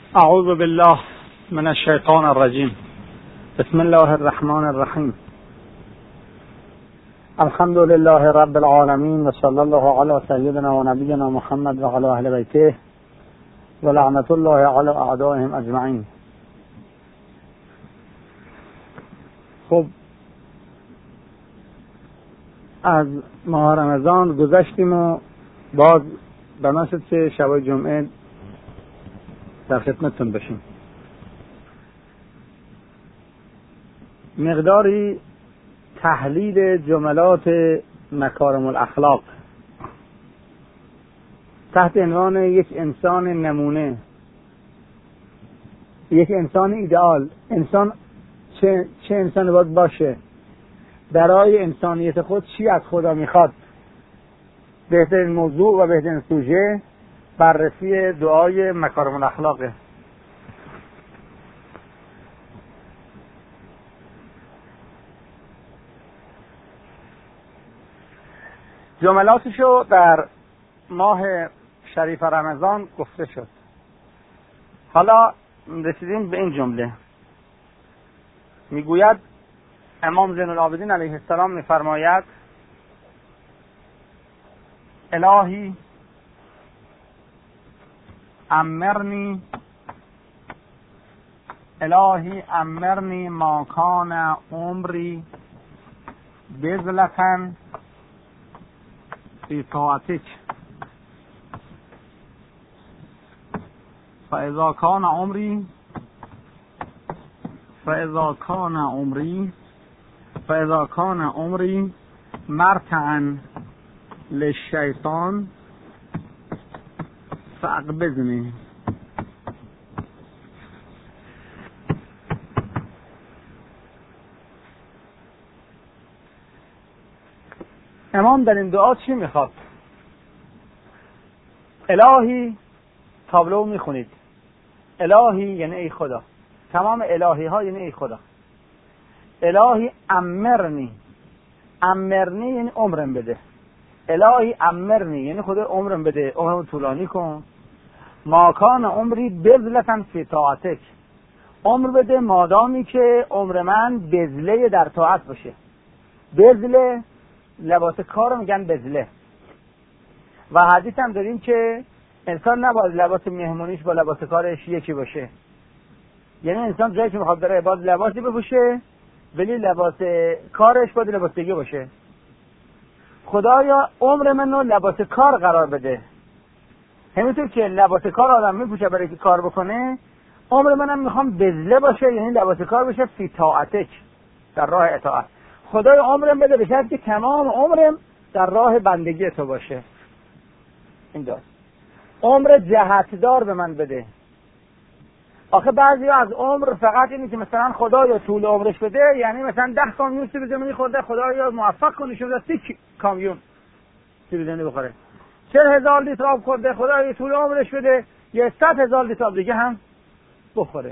اعوذ بالله من الشیطان الرجیم. بسم الله الرحمن الرحیم. الحمد لله رب العالمین و صلی الله علی سیدنا و نبینا محمد و علی اهل بیته و لعنت الله علی اعدائهم اجمعین. خب از ماه رمضان گذشتیم و باز به نشد که شب جمعه در خدمتتون بشیم. مقداری تحلیل جملات مکارم الاخلاق تحت عنوان یک انسان نمونه، یک انسان ایدئال. انسان چه انسانی باید باشه؟ برای انسانیت خود چی از خدا میخواد؟ بهترین موضوع و بهترین سوژه بررسی دعای مکارم الاخلاقه. جملاتشو در ماه شریف رمضان گفته شد. حالا رسیدیم به این جمله. میگوید امام زین العابدین علیه السلام میفرماید: الهی امرنی ما کان عمری بذلة فی طاعتک فاذا کان عمری مرتعا للشیطان فاقبضنی. امام در این دعا چی میخواد؟ الهی، تابلو میخونید، الهی یعنی ای خدا، تمام الهی ها یعنی ای خدا. الهی امرنی یعنی عمرم بده. الهی امرنی یعنی خدا عمرم بده، عمرم طولانی کن. ماکان عمری بذلة فی طاعتک، عمر بده مادامی که عمر من بذله در طاعت باشه. بذله لباس کار میگن بذله. و حدیث هم داریم که انسان نباید لباس مهمونیش با لباس کارش یکی باشه. یعنی انسان جایی که میخواد بره باید لباسی بپوشه، ولی لباس کارش باید لباس دیگه باشه. خدایا عمر منو لباس کار قرار بده. همینطور که لباس کار آدم میپوشه برای که کار بکنه، عمر منم میخوام بذله باشه، یعنی لباس کار باشه فی طاعتک، در راه اطاعت. خدای عمرم بده به شرطی که تمام عمرم در راه بندگی تو باشه. این دار عمر جهتدار به من بده. آخه بعضی از عمر فقط اینه که مثلا خدایا طول عمرش بده، یعنی مثلا 10 کامیون سیب زمینی خورده، خدایا موفق کنی شده 30 کامیون سیب زمینی بخوره. 40,000 لیتر آب خورده، خدایا طول عمرش بده یه 100,000 لیتر آب دیگه هم بخوره.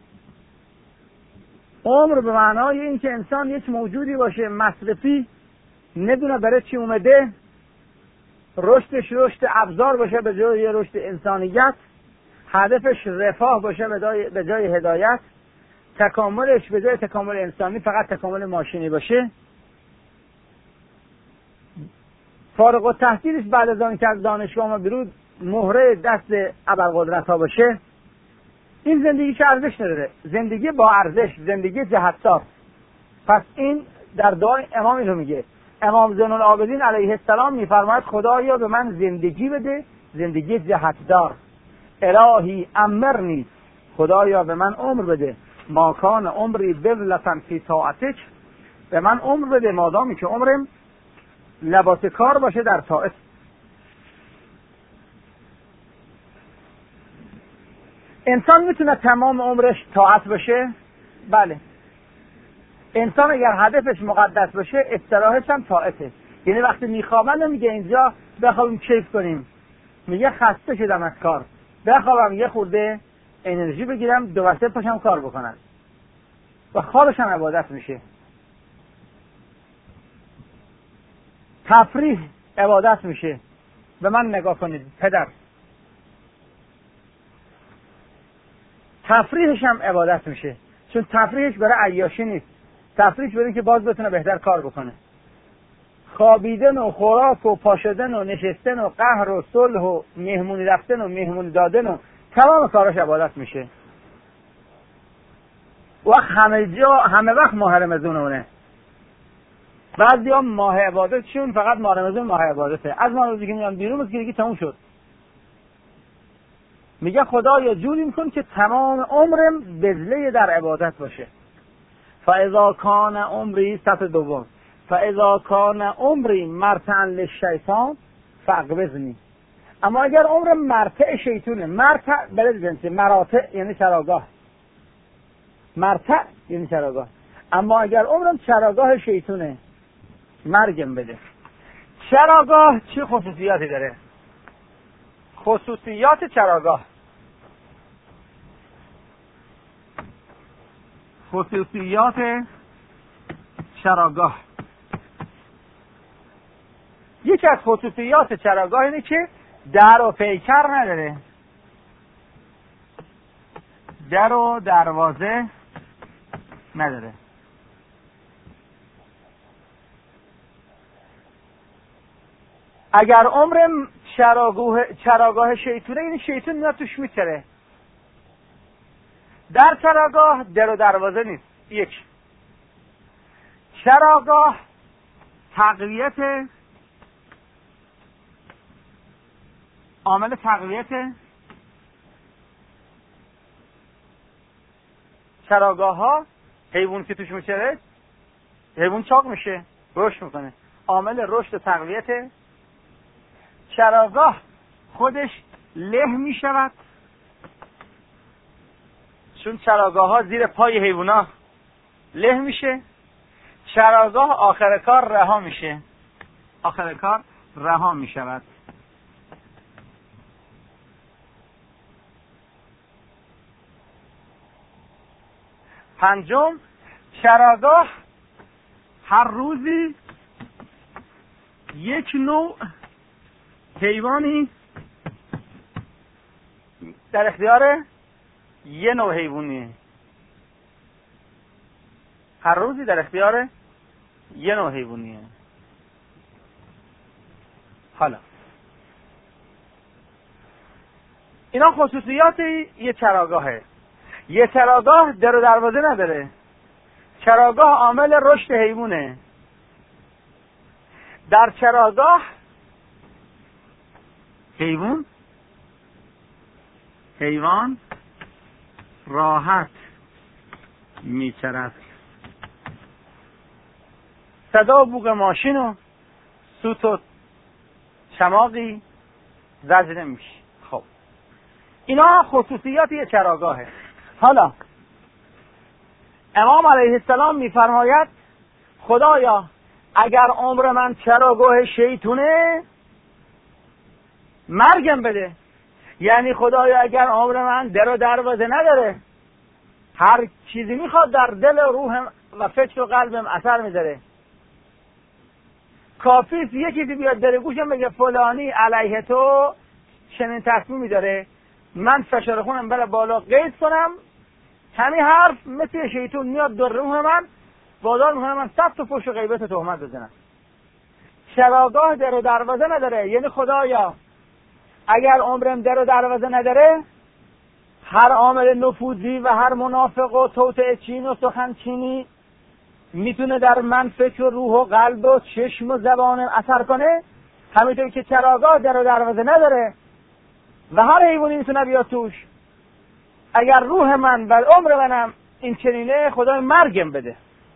عمر به معنای این که انسان یک موجودی باشه مصرفی، ندونه برای چی اومده، رشدش رشد ابزار باشه به جای رشد انسانیت، هدفش رفاه باشه به جای هدایت، تکاملش به جای تکامل انسانی فقط تکامل ماشینی باشه، فارغ التحصیلش بعد از آن که از دانشگاه ما بیرون مهره دست ابرقدرت ها باشه. این زندگی که ارزش نداره، زندگی با ارزش، زندگی جهتدار. پس این در دعای امام اینو میگه. امام زین العابدین علیه السلام میفرماید خدایا به من زندگی بده، زندگی جهتدار. الهی امرنی، خدایا به من عمر بده، ماکان عمری بذلة فی طاعتک، به من عمر بده مادامی که عمرم لباس کار باشه در طاعت. انسان میتونه تمام عمرش طاعت باشه؟ بله. انسان اگر هدفش مقدس باشه استراحتش هم طاعته. یعنی وقتی میخوابن نمیگه اینجا بخوابیم کیف کنیم، میگه خسته شدم از کار، بخوابم یه خورده انرژی بگیرم 2 وقته پاشم کار بکنم. و خوابش هم عبادت میشه. تفریح عبادت میشه. به من نگاه کنید پدر، تفریحش هم عبادت میشه، چون تفریحش برای عیاشی نیست، تفریحش برای اینکه باز بتونه بهتر کار بکنه. خوابیدن و خوراک و پاشدن و نشستن و قهر و صلح و مهمونی رفتن و مهمونی دادن و تمام کاراش عبادت میشه. وقت همه وقت ماه رمضانونه. بعضی هم ماه عبادتشون فقط ماه رمضان ماه عبادته. از ماه روزی که میان بیرون از دیگه تموم شد. میگه خدایا جوری میکن که تمام عمرم بذله در عبادت باشه. فاذا کان عمری صف دوم فاذا کان عمری مرتعا للشیطان فاقبضنی. اما اگر عمر مرتع شیطونه، مرتع بلد جنسی، مراتع یعنی چراگاه، مرتع یعنی چراگاه، اما اگر عمرم چراگاه شیطونه مرگم بده. چراگاه چه خصوصیاتی داره؟ خصوصیات چراگاه، خصوصیات چراگاه. یکی از خصوصیات چراگاه اینه که در و پیکر نداره، در و دروازه نداره. اگر عمر چراگاه شیطونه، این شیطون میاد توش میتره. در چراگاه در و دروازه نیست. یک، چراگاه تقویت، عامل تقویت چراگاه ها. حیوان که توش میچره، حیوان چاق میشه، رشد میکنه، عامل رشد و تقویت. چراگاه خودش له میشود، چون چراگاه ها زیر پای حیوان ها له میشه. چراگاه آخر کار رها میشه، آخر کار رها میشود. پنجم، چراگاه هر روزی یک نوع حیوانی در اختیار یه نوع حیوانیه. هر روزی در اختیار یه نوع حیوانیه. حالا اینا خصوصیات یه چراگاهه. یه چراگاه در و دروازه نداره. چراگاه عامل رشد حیوانه. در چراگاه حیوان راحت میچرد، صدا و بوق ماشین و سوت و چماقی زجر نمیشه. خب اینا خصوصیات یه چراگاهه. حالا امام علیه السلام میفرماید خدایا اگر عمر من چراگاه شیطونه مرگم بده. یعنی خدایا اگر عمر من در و دروازه نداره، هر چیزی میخواد در دل و روح و فکر و قلبم اثر میذاره، کافیست یکی بیاد در گوشم بگه فلانی علیه تو چنین تصمیمی داره، من فشار خونم بره بالا قید کنم، همین حرف مثل شیطون میاد در روح من وادار میکنه من 100 تا فحش و غیبت و تهمت بزنم. چراگاه در و دروازه نداره، یعنی خدایا اگر عمرم در و دروازه نداره، هر عامل نفوذی و هر منافق و توطئه چین و سخن چینی میتونه در من فکر و روح و قلب و چشم و زبانم اثر کنه. همینطور که چراگاه در و دروازه نداره و هر حیوانی میتونه بیاد توش. اگر روح من و عمر منم این چنینه، خدای مرگم بده.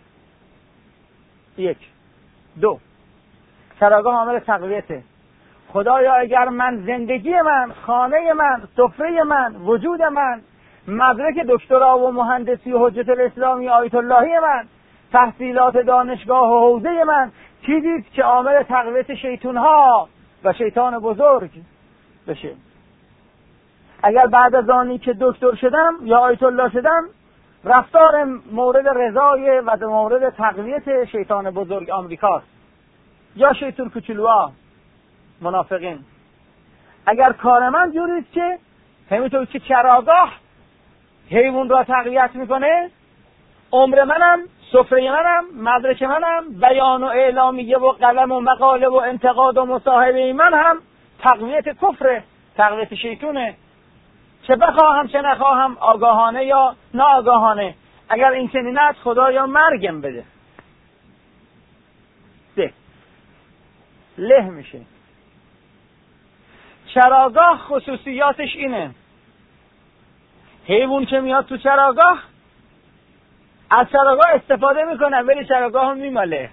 یک. دو، چراگاه عامل تقویته. خدایا اگر من زندگی من، خانه من، سفره من، وجود من، مدرک دکترا و مهندسی و حجت الاسلامی آیت اللهی من، تحصیلات دانشگاه و حوزه من چیزی که عامل تقویت شیطان ها و شیطان بزرگ بشه. اگر بعد از آنی که دکتر شدم یا آیت الله شدم رفتارم مورد رضای و مورد تقویت شیطان بزرگ آمریکاست یا شیطان کوچولوها منافقین، اگر کار من جوریست که همینطور که چراگاه حیوان را تقویت میکنه، عمر منم، سفره منم، مدرک منم، بیان و اعلامیه و قلم و مقاله و انتقاد و مصاحبه من هم تقویت کفره، تقویت شیطونه. چه بخواهم چه نخواهم، آگاهانه یا ناآگاهانه. اگر این چنین است خدایا مرگم بده. له میشه. چراگاه خصوصیاتش اینه، حیوان که میاد تو چراگاه از چراگاه استفاده میکنه ولی چراگاه هم میماله.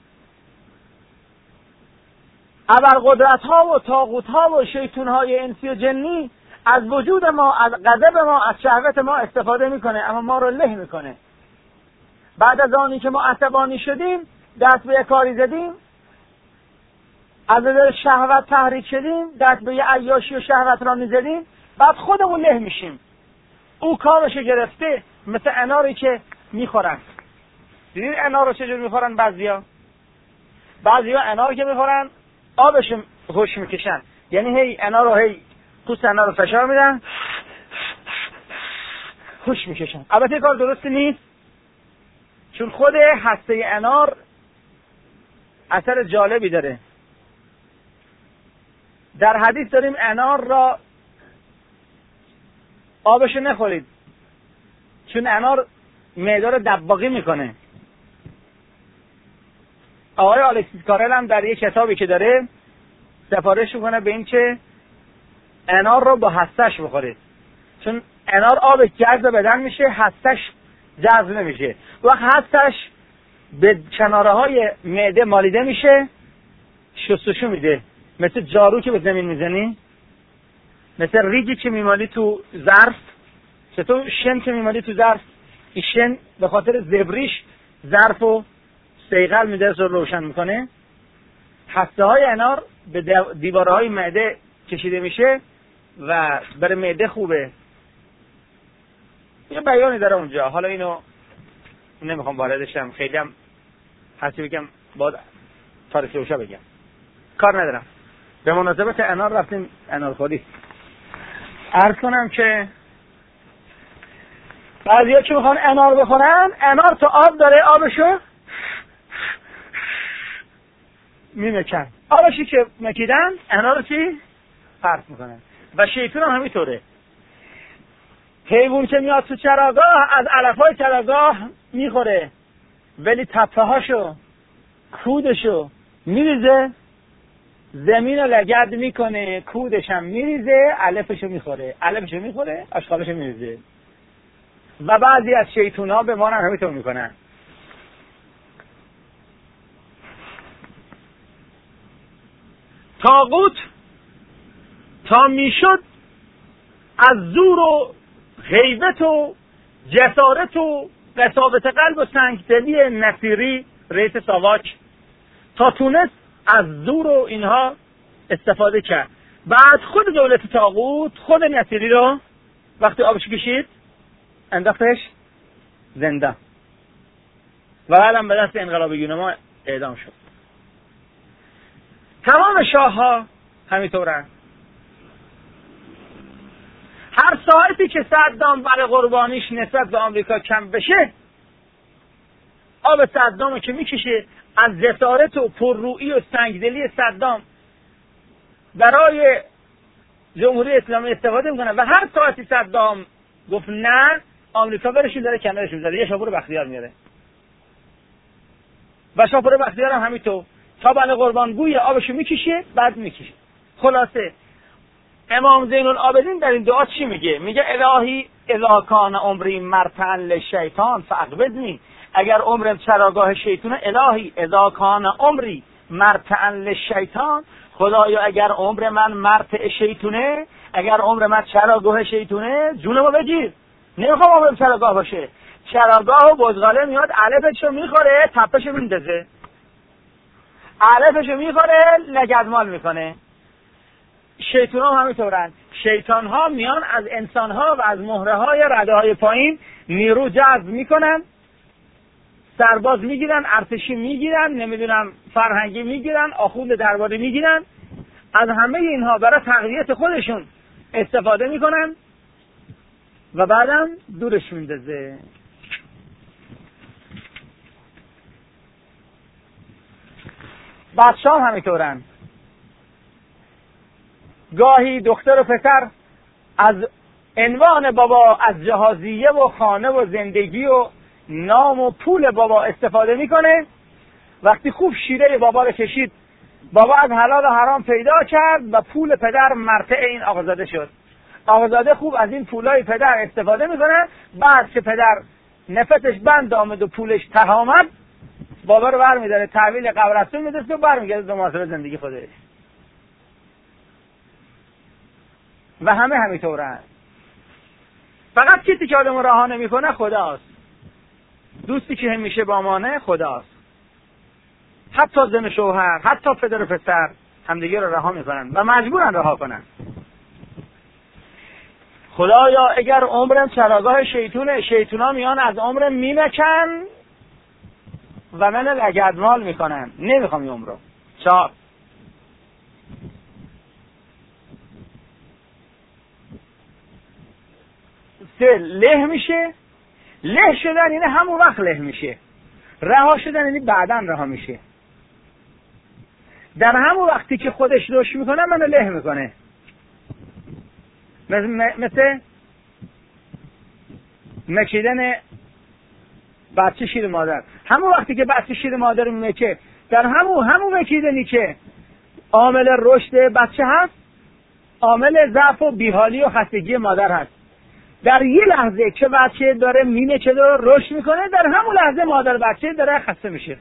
ابرقدرت ها و طاغوت ها و شیطان های انسی و جنی از وجود ما، از غضب ما، از شهوت ما استفاده میکنه، اما ما رو له میکنه. بعد از آنی که ما عصبانی شدیم، دست به کاری زدیم، از نظر شهوت تحریک شدیم، دست به عیاشی و شهوت را میزدیم، بعد خودمون له میشیم. او کارشو گرفته، مثل اناری که میخورن. دیدین انار رو چجور میخورن؟ بعضیا انار که میخورن آبش خوش میکشن، یعنی هی انار رو هی پوست انار رو فشار میدن، خوش میکشن. البته کار درستی نیست، چون خود هسته انار اثر جالبی داره. در حدیث داریم انار را آبشو نخورید، چون انار معده رو دباغی میکنه. آقای آلکسیس کارل هم در یک کتابی که داره سفارش میکنه به این که انار رو با هستش بخورید، چون انار آب جذب بدن میشه، هستش جذب نمیشه. وقت هستش به کناره های معده مالیده میشه، شستشو میده، مثل جارو که به زمین میزنی، مثل ریگی که میمالی تو ظرف، چطور شن که میمالی تو ظرف، این شن به خاطر زبریش ظرف و صیقل میده رو روشن میکنه. هسته های انار به دیواره های معده کشیده میشه و برای معده خوبه. یه بیانی داره اونجا، حالا اینو نمیخوام واردشم، خیلی هم حسی بگم باید تاریخ روشا بگم، کار ندارم. به مناسبت انار رفتیم انار خوری. عرض کنم که بعضیا که میخوان انار بخورن، انار تو آب داره، آبشو میمکن، آبشی که مکیدن انار رو چی؟ پرت میکنن. و شیطان هم همینطوره. حیوان که میاد تو چراگاه از علفهای چراگاه میخوره، ولی تپه هاشو کودشو میریزه، زمین رو لگد میکنه، کودش هم میریزه، علفشو میخوره، اشغالشو میریزه. و بعضی از شیطان ها به ما هم همینطور میکنن. طاغوت تا میشد از زور و هیبت و جسارت و قساوت قلب و سنگدلی نصیری رئیس ساواک تا تونست از زور و اینها استفاده کرد. بعد خود دولت طاغوت خود نصیری رو وقتی آبش کشید انداختش زندان و بعدم به دست انقلابیون ما اعدام شد. تمام شاه ها همینطورن. هر ساعتی که صدام برای قربانیش نسبت به آمریکا کم بشه، آب صدامو که میکشه، از جسارت و پررویی و سنگدلی صدام برای جمهوری اسلامی استفاده میکنه و هر ساعتی صدام گفت نه، آمریکا برشون داره کنارشون داره، یه شاپور بختیار میاره و شاپور بختیار هم همینطور تا برای قربانگوی آبشو میکشه، بعد میکشه. خلاصه امام زین العابدین در این دعا چی میگه؟ میگه الهی اذا کان عمری مرتعا للشیطان فاقبضنی. اگر عمرم چراگاه شیطانه، الهی اذا کان عمری مرتعا للشیطان، خدایا اگر عمر من مرتع شیطونه، اگر عمر من چراگاه شیطونه، جونمو بگیر. نمیخوام عمرم چراگاه باشه. چراگاه و بزغاله میاد علفشو میخوره، تپشو میندازه، علفشو میخوره، لگدمال میکنه. شیطان ها همینطورن. شیطان ها میان از انسان ها و از مهره های رده های پایین نیرو جذب میکنن، سرباز میگیرن، ارتشی میگیرن، نمیدونم فرهنگی میگیرن، آخوند درباری میگیرن، از همه اینها برای تقویت خودشون استفاده میکنن و بعدم دورش میندازه. بچه هم همینطورن. گاهی دختر و پسر از عنوان بابا، از جهازیه و خانه و زندگی و نام و پول بابا استفاده میکنه. وقتی خوب شیره بابا رو کشید، بابا از حلال و حرام پیدا کرد و پول پدر مرتع این آقازاده شد. آقازاده خوب از این پولای پدر استفاده میکنه. بعد که پدر نفتش بند آمد و پولش ته آمد، بابا رو برمیداره تحویل قبرستون میدست و برمیگرده به محاسبه زندگی خودش. و همه همینطورن. فقط کسی که آدمو رها نمیکنه خداست. دوستی که همیشه با مانه خداست. حتی زن شوهر، حتی پدر و پسر همدیگه رو رها میکنن و مجبورن رها کنن. خدایا اگر عمرم چراگاه شیطونه، شیطونا میان از عمرم میمکن و من لگدمال میکنن. نمیخوام این عمرو. 4 له میشه. له شدن یعنی همون وقت له میشه. رها شدن یعنی بعداً رها میشه. در همون وقتی که خودش رشد میکنه منو له میکنه. مثل مکیدن بچه شیر مادر. همون وقتی که بچه شیر مادر میمکه، در همون مکیدنی که عامل رشد بچه هست، عامل ضعف و بیحالی و خستگی مادر هست. در یه لحظه که بچه داره میمکه و رشد میکنه، در همون لحظه مادر بچه داره خسته میشه.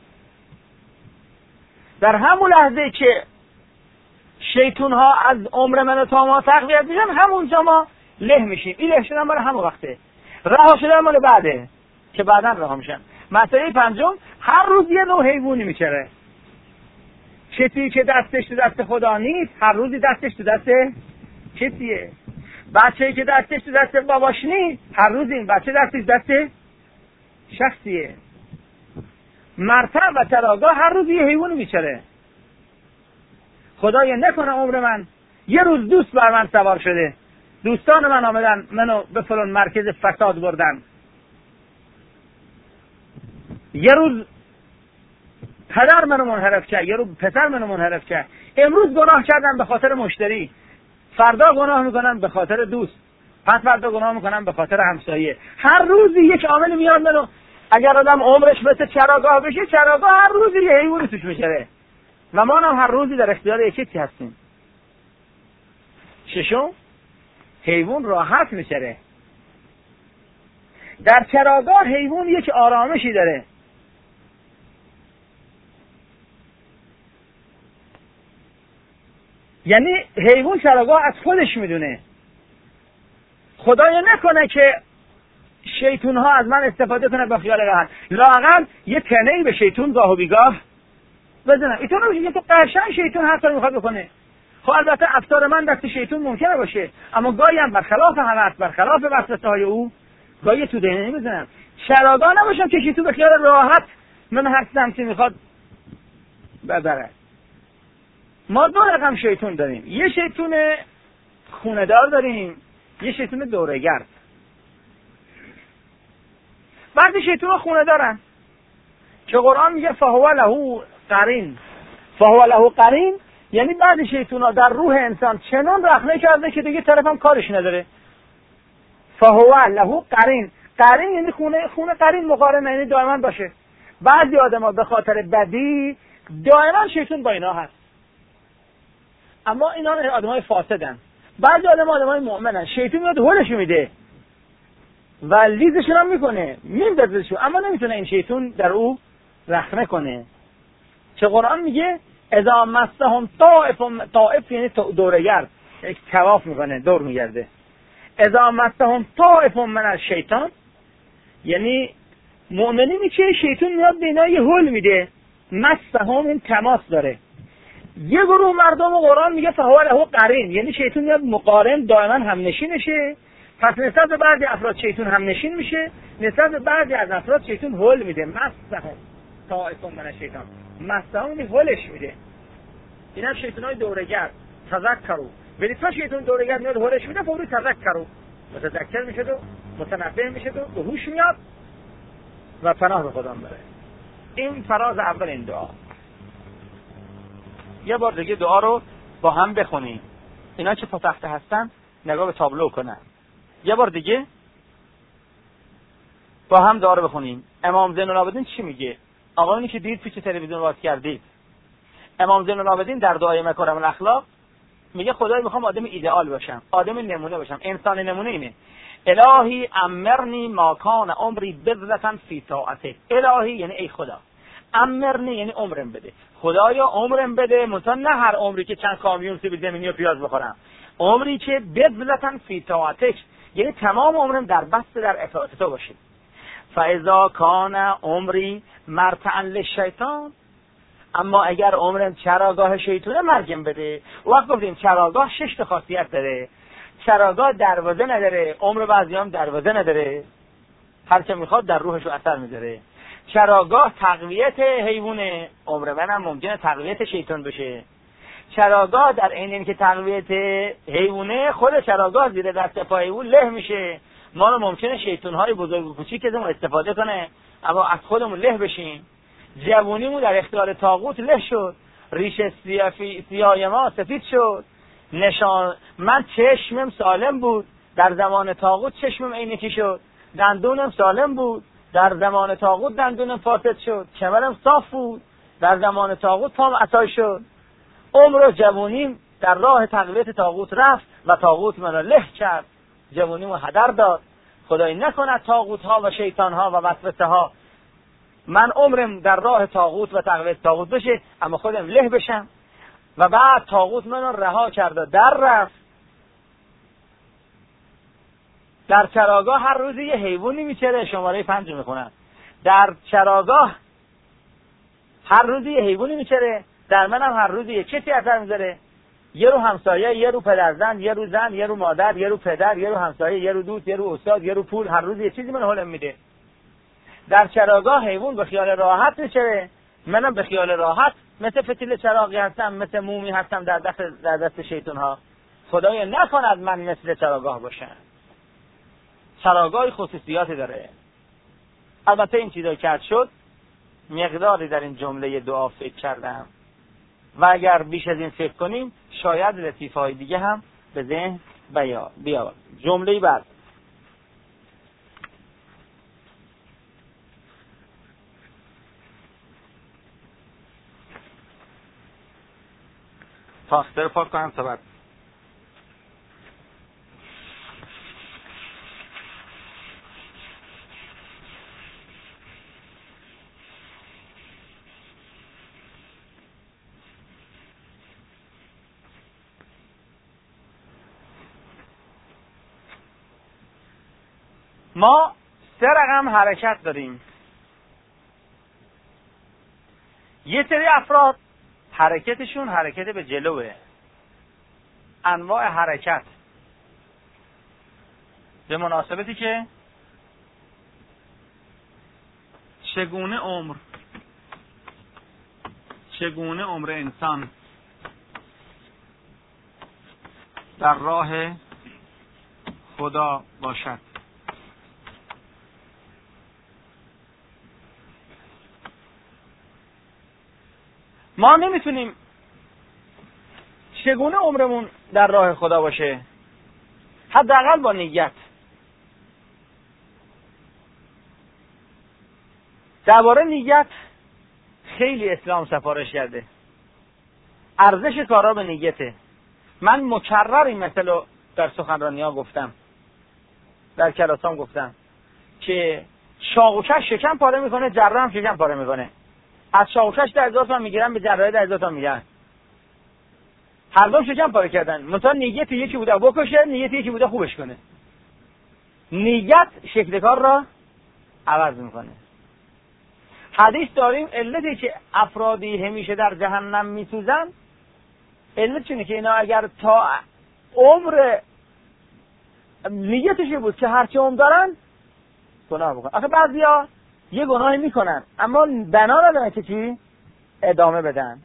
در همون لحظه که شیطون ها از عمر من و تا ما تقویت میشن، همونجا ما له میشیم. این له شدن مال همون وقته. رها شدن مال بعده که بعداً رها میشن. مسئله 5، هر روز یه نوع حیوانی میچره. کسی که دستش تو دست خدا نیست، هر روزی دستش تو دست کسیه. بچه‌ای که دستش تو دست باباش نیست، هر روز این بچه دستش دست شخصیه. مرتع و چراگاه هر روز یه حیوانی میچره. خدایا نکنه عمر من یه روز دوست بر من سوار شده، دوستان من آمدن منو به فلان مرکز فساد بردن، یه روز پدر منو منحرف کرد، یه روز پسر منو منحرف کرد. امروز گناه کردن به خاطر مشتری، فردا گناه میکنن به خاطر دوست، پس فردا گناه میکنن به خاطر همسایه. هر روزی یک عامل میاد منو. اگر آدم عمرش مثل چراگاه بشه، چراگاه هر روزی یه حیوانی توش میچره و ما هم هر روزی در اختیار یکی هستیم. 6، حیوان راحت میچره. در چراگاه حیوان یک آرامشی داره. یعنی حیوان چراگاه از خودش میدونه. خدایا نکنه که شیطون ها از من استفاده کنه به خیال راحت. لااقل یه تنهی به شیطون گاه و بیگاه بزنم. اینطور نمیشه که قشنگ شیطون هر کاری میخواد بکنه. خب البته افکار من دست شیطون ممکنه باشه، اما گاهی هم برخلاف همت، برخلاف وسوسه های او، گاهی تو دهنه میزنم. چراگاه نباشم که شیطون به خیال راحت من هر سمتی میخواد ببره. ما 2 رقم شیطون داریم. یه شیطون خونه‌دار داریم، یه شیطون دوره‌گرد. بعضی شیطون خونه دارن که قرآن میگه فهو له قرین. فهو له قرین یعنی بعضی شیطونا در روح انسان چنان رخنه کرده که دیگه طرف هم کارش نداره. فهو له قرین. قرین یعنی خونه قرین مقارن، یعنی دائما باشه. بعضی آدما به خاطر بدی دائما شیطون با اینا هست، اما اینا آدمای فاسدن. بعضی آدمای مؤمنن، شیطون میاد هولش میده و لیزشون هم میکنه، میندازشون، اما نمیتونه این شیطون در او رخنه کنه. چه قرآن میگه اذا مسهم طائف یعنی دوره‌گرد، یک طواف میکنه، دور میگرده. اذا مسهم طائف من الشیطان یعنی مؤمنینی که شیطون میاد به اینا یه هول میده. مسهم این تماس داره. یه گروه مردم و قرآن میگه فهو له قرین یعنی شیطون میاد مقارن، دائما همنشینشه. پس نسبت به بعضی افراد شیطون همنشین میشه، نسبت به بعضی از افراد شیطون هول میده. مسهم طائف من الشیطان، مسهم یعنی هولش میده. اینا شیطانای دوره‌گرد. تذکروا، ولی تا شیطون دوره‌گرد میاد هولش میده، فوری تذکروا، متذکر میشه و متنبه میشه، به هوش میاد و پناه به خدا بره. این فراز اول این دعا. یه بار دیگه دعا رو با هم بخونیم. اینا که تحت هستن نگاه به تابلو کنن. یه بار دیگه با هم دعا رو بخونیم. امام زین العابدین چی میگه؟ آقایونی که دید پیش تلویزیون باز کردید، امام زین العابدین در دعای مکارم الاخلاق میگه خدای میخوام آدم ایدئال باشم، آدم نمونه باشم، انسان نمونه اینه. الهی امرنی ما کان عمری بذلتا فی طاعتک. الهی یعنی ای خدا، امرنی یعنی عمرم بده. خدایا عمرم بده، مثلا نه هر عمری که چند کامیون سیب زمینی و پیاز بخورم، عمری که بذلتا فی طاعتک یعنی تمام عمرم در بسط در اطاعت تو باشه. فاذا کان عمری مرتعا للشیطان، اما اگر عمرم چراگاه شیطونه مرگم بده. وقت گفتیم چراگاه 6 خاصیت داره. چراگاه دروازه نداره، عمر بعضیام دروازه نداره، هر که میخواد در روحشو اثر میذاره. چراگاه تقویت حیوانه، عمر منم ممکنه تقویت شیطان بشه. چراگاه در عین اینکه تقویت حیوانه، خود چراگاه زیر دست پای او له میشه. ما رو ممکنه شیطان‌های بزرگ و کوچیک ازمون استفاده کنه، اما از خودمون له بشیم. جوونیمون در اختیار طاغوت له شد، ریش سیاه ما سفید شد. من چشمم سالم بود، در زمان طاغوت چشمم عینکی شد. دندونم سالم بود، در زمان طاغوت دندونم فاسد شد. کمرم صاف بود، در زمان طاغوت پام عصای شد. عمر و جوونیم در راه تقویت طاغوت رفت و طاغوت منو له کرد، جوونیمو هدر داد. خدای نکند طاغوت ها و شیطان ها و وسوسه ها من عمرم در راه طاغوت و تقویت طاغوت بشه، اما خودم له بشم. و بعد طاغوت منو رها کرد و در رفت. در چراگاه هر روزی یه حیوانی میچره، شماره 5 میخونن. در چراگاه هر روزی یه حیوانی میچره، در منم هر روزی یه کسی اثر میذاره. یه رو همسایه، یه رو پدرزن، یه رو زن، یه رو مادر، یه رو پدر، یه رو همسایه، یه رو دوست، یه رو استاد، یه رو پول، هر روز یه چیزی من حالم میده. در چراگاه حیوان به خیال راحت میچره، منم به خیال راحت مثل فتیل چراغی هستم، مثل مومی هستم در دست شیطان ها. خدای نکند من مثل چراگاه باشم. چراگاه خصوصیاتی داره. البته این چیزا کرد شد مقداری در این جمله دعا فکر کردم و اگر بیش از این فکر کنیم شاید لطیفه‌های دیگه هم به ذهن بیاد. جمله بعد: تاختر پاک کنم تا بعد. ما 3 رقم حرکت داریم. یه سری افراد حرکتشون حرکت به جلوه. انواع حرکت به مناسبتی که چگونه عمر انسان در راه خدا باشد. ما نمیتونیم چگونه عمرمون در راه خدا باشه، حداقل با نیت. درباره نیت خیلی اسلام سفارش کرده. ارزش کارا به نیته. من مکرر این مسئله رو در سخنرانی‌ها گفتم، در کلاسام گفتم که شاقوکش شکم پاره میکنه، جره هم شکم پاره میکنه. از شاقوکش 10,000 تومان میگیرن، به جراحی 10,000 تومان میگیرن. هر دو شکم پاره کردن. مثلا نیت یکی بوده بکشه، نیت یکی بوده خوبش کنه. نیت شکل کار را عوض میکنه. حدیث داریم علتی که افرادی همیشه در جهنم میسوزن، علت اینه که اینا اگر تا عمر نیتش بود که هرچی عمر دارن گناه بکنن. آخه بعضیا یه گناهی میکنن اما بنا ندارن که چی؟ ادامه بدن.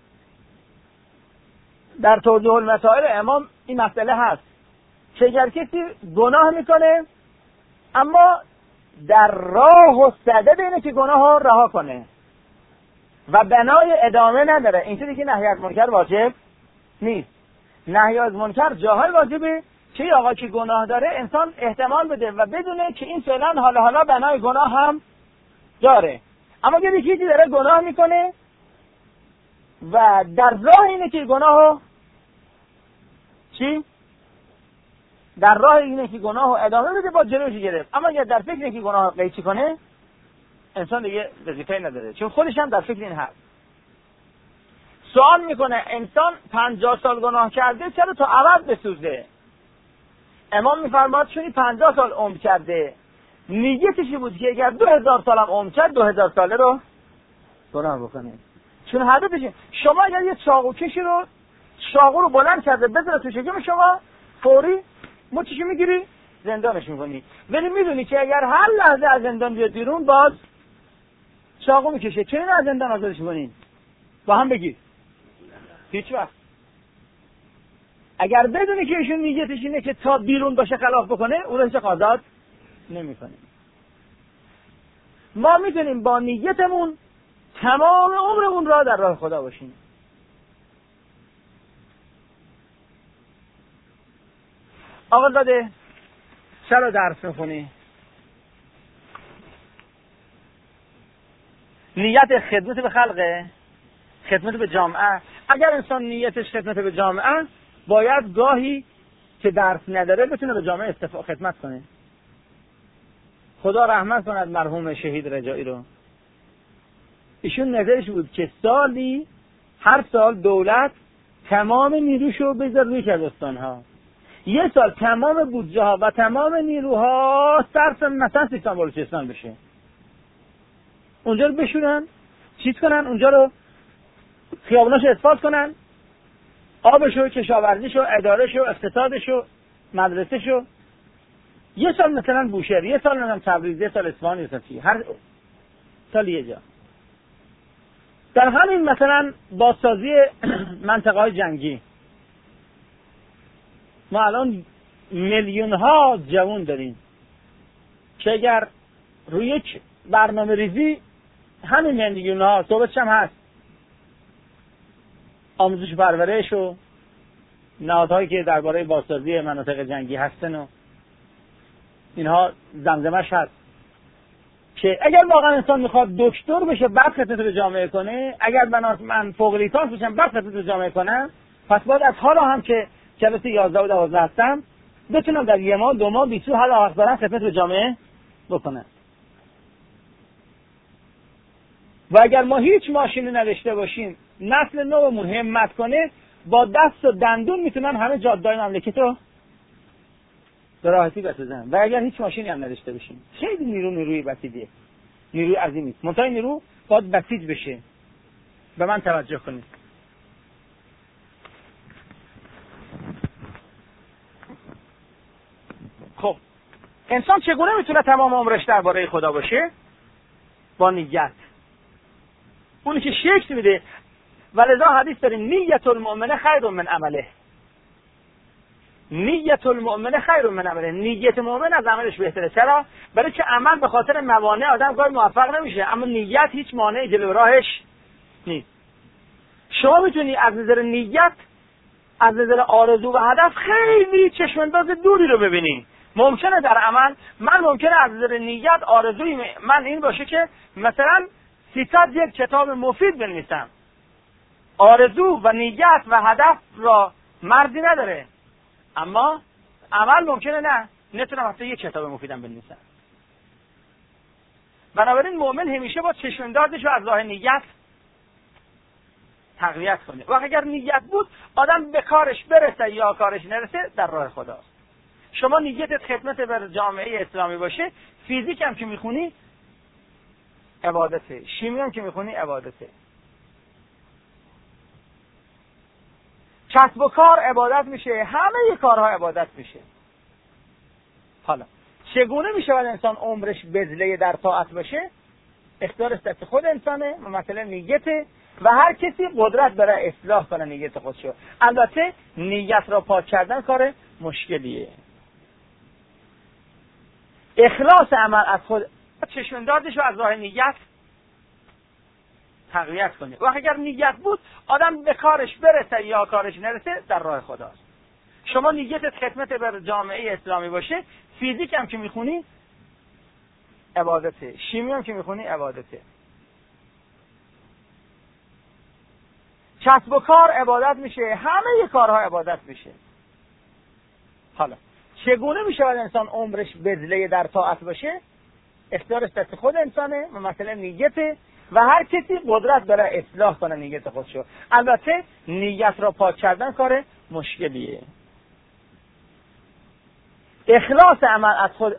در توضیح المسائل امام این مسئله هست که اگر کسی گناه میکنه اما در راه و صدد اینه که گناه ها رها کنه و بنای ادامه نداره. اینطوری که نهی از منکر واجب نیست. نهی از منکر جاهای واجبه که آقا که گناه داره انسان احتمال بده و بدونه که این فعلا حالا بنای گناه هم داره. اما اگه یکی داره گناه میکنه و در راه اینه که گناهو در راه اینه که گناهو ادامه بده، با جلوش گرفت. اما اگر در فکر اینه که گناه قیچی کنه، انسان دیگه وظیفه نداره، چون خودش هم در فکر این هست. سوال میکنه انسان 50 سال گناه کرده چرا تا ابد بسوزه؟ امام میفرماد چون 50 سال عمر کرده، نیتش بود که اگر 2000 سال هم عمر کرد 2000 ساله رو گناه بکنه. چون هدفش شما اگر یه چاقو رو بلند کرده بذاره تو شکم شما، فوری مچشو میگیری زندانش میکنی. ولی میدونی که اگر هر لحظه از زندان بیاد بیرون باز چاقو میکشه. چرا از زندان آزادش میکنین؟ با هم بگید. هیچ وقت. اگر بدونی که ایشون نیتش اینه که تا بیرون باشه خلاف بکنه، اون رو هیچ آزاد نمیکنه. ما میتونیم با نیتمون تمام عمرمون را در راه خدا باشیم. آقا داده چرا درس میخونی؟ نیت خدمت به خلقه، خدمت به جامعه. اگر انسان نیتش خدمت به جامعه، باید گاهی که درس نداره بتونه به جامعه خدمت کنه. خدا رحمت کند مرحوم شهید رجایی رو. ایشون نظرش بود که هر سال دولت تمام نیروشو بذار روی شهرستان‌ها. یه سال تمام بودجه ها و تمام نیروها صرف مثلا سیستان بلوچستان بشه. اونجا رو بشورن، چیز کنن، اونجا رو خیابوناشو اسفالت کنن، آبشو، کشاورزیشو، ادارهشو، اقتصادشو، مدرسهشو. یه سال مثلا بوشهر، یه سال مثلا تبریز، یه سال اصفهان، یه سال چی، هر سال یه جا. در همین مثلا بازسازی منطقه های جنگی ما الان میلیون ها جوان داریم که اگر روی یک برنامه ریزی همین میلیون ها صحبتش هم هست، آموزش پرورش و نهادهایی که درباره بازسازی مناطق جنگی هستن و اینها زمزمش هست که اگر واقعا انسان میخواد دکتر بشه بعد خدمت به جامعه کنه، اگر من فوق لیسانس بشم بعد خدمت به جامعه کنم، پس باید از حالا هم که کلاس 11 و 12 هستم بتونم در 1 ماه 2 ماه 20 حالا حق دارم خدمت به جامعه بکنم. و اگر ما هیچ ماشینی نداشته باشیم، نسل نومون همت کنه، با دست و دندون میتونن همه جاده‌های مملکت رو به راحتی بسازن. و اگر هیچ ماشینی هم نداشته باشیم، خیلی نیروی بسیجه، نیروی عظیمی است. منتها نیرو باید بسیج بشه. به من توجه کنید. خب انسان چگونه میتونه تمام عمرش درباره خدا باشه؟ با نیت. اونی که شکل میده. ولذا حدیث داریم نیت المؤمن خیر من عمله. نیت المؤمن خیر من عمله. نیت مؤمن از عملش بهتره. چرا؟ برای که عمل به خاطر موانع آدم گاهی موفق نمیشه، اما نیت هیچ مانعی جلوی راهش نیست. شما میتونی از نظر نیت، از نظر آرزو و هدف خیلی چشمانداز دوری رو ببینی. ممکنه در عمل ممکنه از نظر نیت آرزوی من این باشه که مثلا 300 یک کتاب مفید بنویسم. آرزو و نیت و هدف را مرزی نداره. اما عمل ممکنه نتونم حتی یک کتاب مفیدم بنویسم. بنابراین مؤمن همیشه با چشماندازش رو از راه نیت تقویت کنه. و اگر نیت بود آدم به کارش برسه یا کارش نرسه در راه خداست. شما نیتت خدمت به جامعه اسلامی باشه، فیزیک هم که میخونی عبادته، شیمی هم که میخونی عبادته، کسب و کار عبادت میشه، همه کارها عبادت میشه. حالا چگونه میشه باید انسان عمرش بذله در طاعت باشه؟ اختیارش دست خود انسانه و مثلا نیته و هر کسی قدرت برای اصلاح کنه نیت خودشو. البته نیت را پاک کردن کار مشکلیه. اخلاص عمل از خود چشماندازش رو از راه نیت تقویت کنه. و اگر نیت بود آدم به کارش برسه یا کارش نرسه در راه خداست. شما نیتت خدمت به جامعه اسلامی باشه، فیزیک هم که میخونی عبادته، شیمی هم که میخونی عبادته، کسب و کار عبادت میشه، همه کارها عبادت میشه. حالا چگونه میشه انسان عمرش بذله در طاعت باشه؟ اختیارش دست خود انسانه و مثلا نیته و هر کسی قدرت داره اصلاح کنه نیت خودشو. البته نیت را پاک کردن کار مشکلیه. اخلاص عمل از خود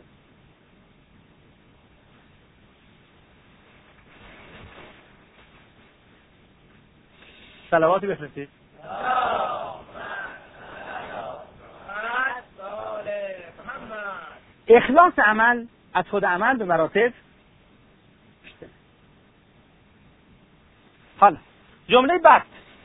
صلواتی بفرستید. اخلاص عمل از خود عمل به مراتب. حالا جمله بعد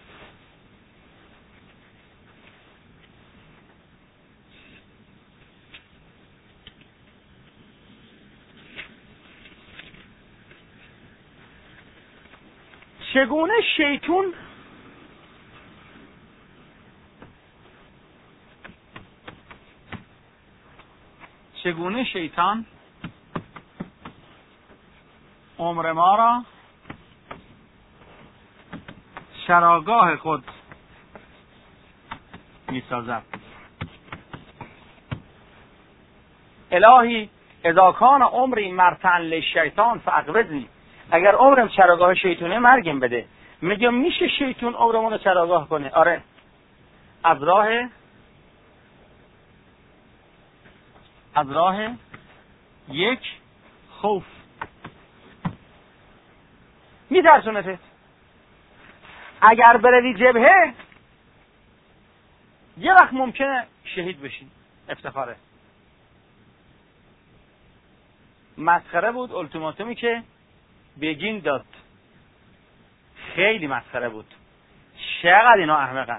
چگونه شیطان عمر ما را چراگاه خود می‌سازد. الهی اذا کان عمری مرتعا للشیطان فاغوزنی. اگر عمرم چراگاه شیطونه مرگم بده. میگم میشه شیطان عمرمون رو چراگاه کنه؟ آره، از راه یک خوف میترسونته. اگر بروی جبهه یه وقت ممکنه شهید بشین، افتخاره. مسخره بود التیماتومی که بگین داد، خیلی مسخره بود. چقدر اینا احمقن.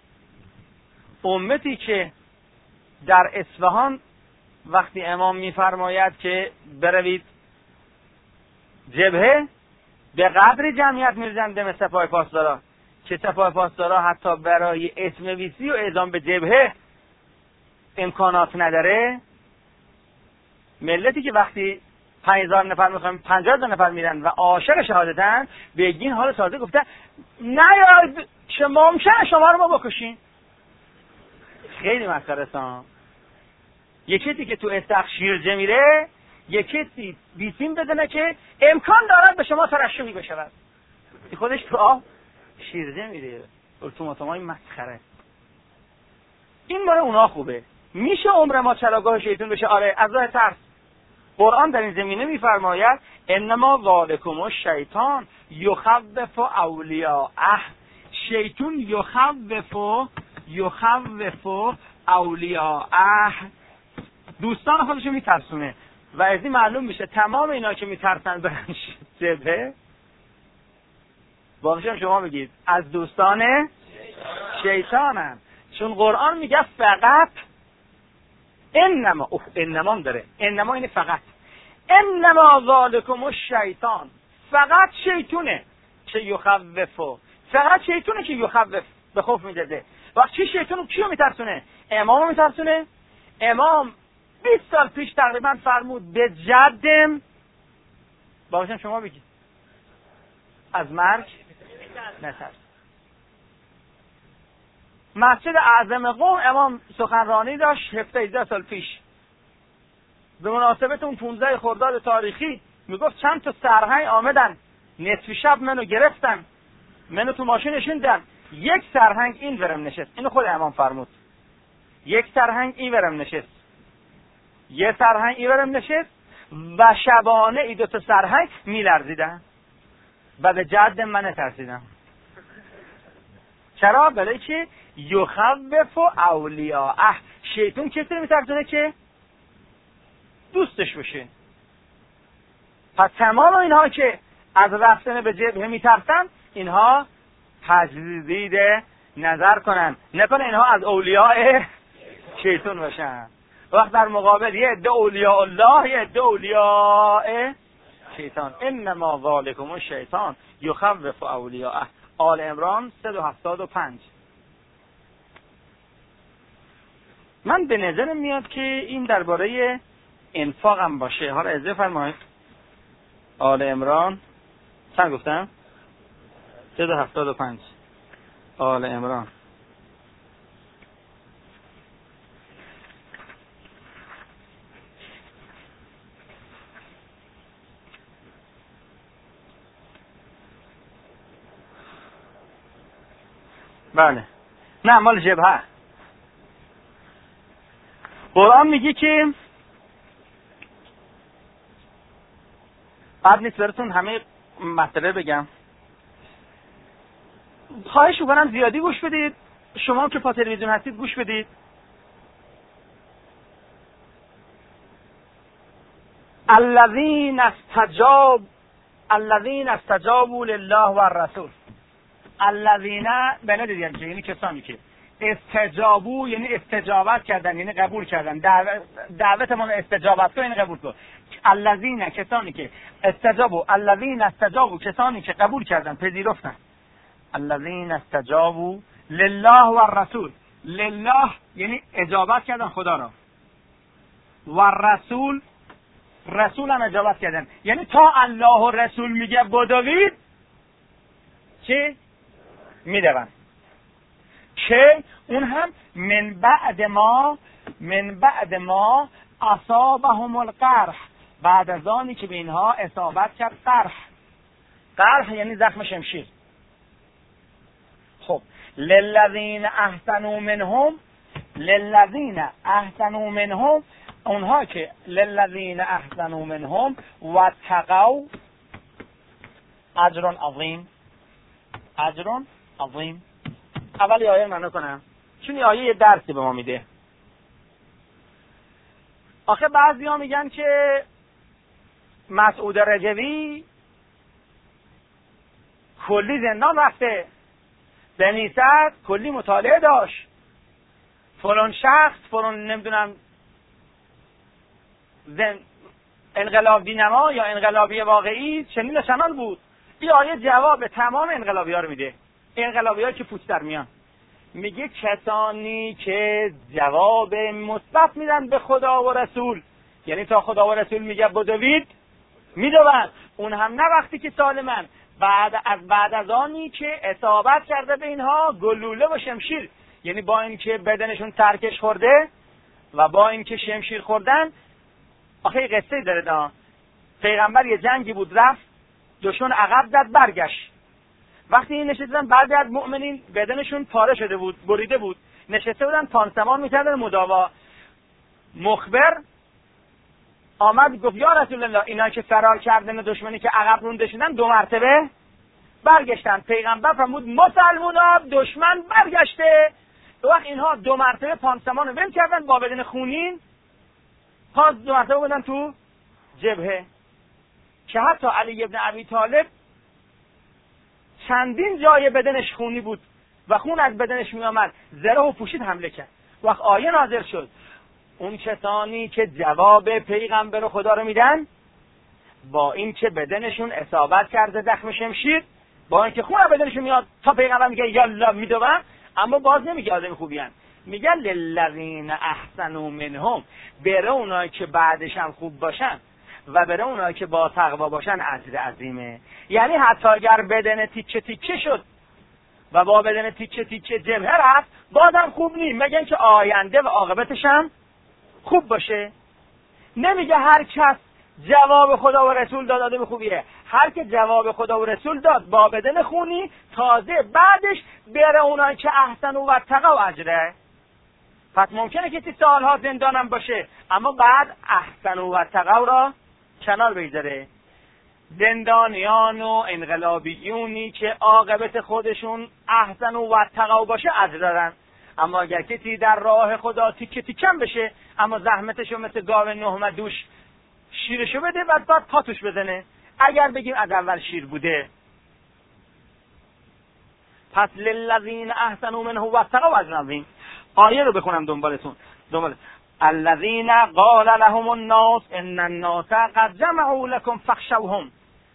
امتی که در اصفهان وقتی امام میفرماید که بروید جبهه، به قدر جمعیت میرزن دم سپاه پاسدارا که سپاه پاسدارا حتی برای اسم نویسی و اعزام به جبهه امکانات نداره. ملتی که وقتی 5000 نفر میخوایم 50000 نفر میرن و عاشق شهادتن، بگین حال تازه گفته نیاید شما ممکنه شما رو ما بکشین. خیلی مسخره است. یکی که تو استخ شیرجه میره، یکی بیسیم بدونه که امکان دارد به شما ترشحی بشود، خودش تو آب شیرجه میره. التیماتومای مسخره. این مال اونا خوبه. میشه عمر ما چراگاه شیطان بشه؟ آره، از راه ترس. قرآن در این زمینه میفرماید انما ذالکم الشیطان یخوف اولیاءه. شیطان یخوف اولیاءه، دوستان خودشو میترسونه. و از این معلوم میشه تمام اینا که میترسن برن جبهه، باشه شما بگید از دوستان شیطانن. چون قرآن میگه فقط انما داره، انما اینه فقط، انما ذالکم الشیطان، فقط شیطونه که یخوفو، فقط شیطونه که یخوف، به خوف میده. وقت چی شیطان کیو میترسونه؟ امامو میترسونه. امام 20 سال پیش تقریبا فرمود به جدم، باشه شما بگید از مرگ نترس. مسجد اعظم قم امام سخنرانی داشت 17 سال پیش به مناسبت اون 15 خرداد تاریخی. میگفت چند تا سرهنگ آمدن نصف شب منو گرفتن، منو تو ماشین نشوندن، یک سرهنگ این ورم نشست. اینو خود امام فرمود. یک سرهنگ این ورم نشست، یه سرهنگ این ورم نشست و شبانه ای دو تا سرهنگ میلرزیدن و به جد من ترسیدم. چرا؟ برای که یخوف اولیاءه، شیطان کسی رو میترسونه که دوستش بشه. پس تمام اینها که از رفتن به جبهه میترسن، اینها تجدید نظر کنن، نکنه اینها از اولیاء شیطان باشن. وقت در مقابل یه عده اولیاء الله، یه عده اولیاء شیطان. انما ذالکم الشیطان یخوف اولیاءه. آل عمران 175. من به نظرم میاد که این درباره انفاق هم باشه. حالا اجازه فرمایید. آل عمران چند گفتم؟ 175. آل عمران. بله. نه مال جبهه. قرآن میگه که بعد نیست براتون همه مسئله بگم. خواهش میکنم زیادی گوش بدید. شما که پا تلویزیون هستید گوش بدید. الذین استجابوا لله و الرسول. الذین بنا دیدید یعنی کسانی که استجابو یعنی استجابت کردن، یعنی قبول کردن. دعوت ما استجابت کن یعنی قبول کن. الذین کسانی که استجابو، الذین استجابو کسانی که قبول کردن، پذیرفتن. الذین استجابوا لله و الرسول. لله یعنی اجابت کردن خدا را، و الرسول رسول هم اجابت کردن. یعنی تا الله و رسول میگه بدوید چی؟ میدون. که اون هم من بعد ما اصابهم القرح، بعد از آنی که به اینها اصابت کرد قرح یعنی زخم شمشیر. خب للذین احسنوا منهم اونها که للذین احسنوا منهم و تقوا اجر عظیم. اولی آیه معنا کنم چون آیه یه درسی به ما میده. آخه بعضیا میگن که مسعود رجوی کلی زندان رفته، بنیست کلی مطالعه داشت، فلان شخص فلان نمیدونم انقلابی نما یا انقلابی واقعی چنین چنان بود. این آیه جواب تمام انقلابی ها رو میده. انقلابی ها که پوچ در میان، میگه کسانی که جواب مثبت میدن به خدا و رسول، یعنی تا خدا و رسول میگه بدوید میدوند، اون هم نه وقتی که سالمن، بعد از آنی که اصابت کرده به اینها گلوله و شمشیر، یعنی با اینکه بدنشون ترکش خورده و با اینکه شمشیر خوردن. آخه قصه داره دا. پیغمبر یه جنگی بود رفت، دشمن عقب زد برگشت. وقتی این نشستن بعضی از مؤمنین بدنشون پاره شده بود، بریده بود، نشسته بودن پانسمان میکردن مداوا. مخبر آمد گفت یا رسول الله اینا که فرار کردن دشمنی که عقب رونده شدن 2 مرتبه برگشتن. پیغمبر فرمود مسلمونا دشمن برگشته. وقت اینها 2 مرتبه پانسمان رو ول کردن با بدن خونین، پاس 2 مرتبه بودن تو جبهه. که حتی علی ابن ابی طالب چندین جای بدنش خونی بود و خون از بدنش می آمد، زره و پوشید حمله کرد. وقت آیه نازل شد اون کسانی که جواب پیغمبر خدا رو میدن با این که بدنشون اصابت کرده زخم شمشیر، با اینکه خون از بدنشون میاد، تا پیغمبر میگه یالا میدوم، اما باز نمیگه آدم خوبی هن. میگه للذین احسنوا منهم، بره اونایی که بعدش هم خوب باشن و بره اونایی که با تقوا باشن اجر عظیمه. یعنی حتی اگر بدن تیکه تیکه شد و با بدن تیکه تیکه جبهه رفت بازم خوب نیم، مگه اینکه آینده و عاقبتش هم خوب باشه. نمیگه هر کس جواب خدا و رسول داده به خوبیه، هر که جواب خدا و رسول داد با بدن خونی تازه بعدش بره اونایی که احسن و تقوا اجره. پس ممکنه که سالها زندانم باشه اما بعد احسن و تقوا را کنار بگذاره. زندانیان و انقلابیونی که عاقبت خودشون احسن و تقوا باشه اجر دارن، اما اگر کسی در راه خدا تیکه تیکم بشه اما زحمتشو مثل گاو نهم دوش شیرشو بده بعد پاتوش بزنه، اگر بگیم از اول شیر بوده. پس للذین احسنوا منه و اتقوا اجر عظیم. آیه رو بخونم دنبال الذين قال لهم الناس ان الناس قد جمعوا لكم فاخشوهم.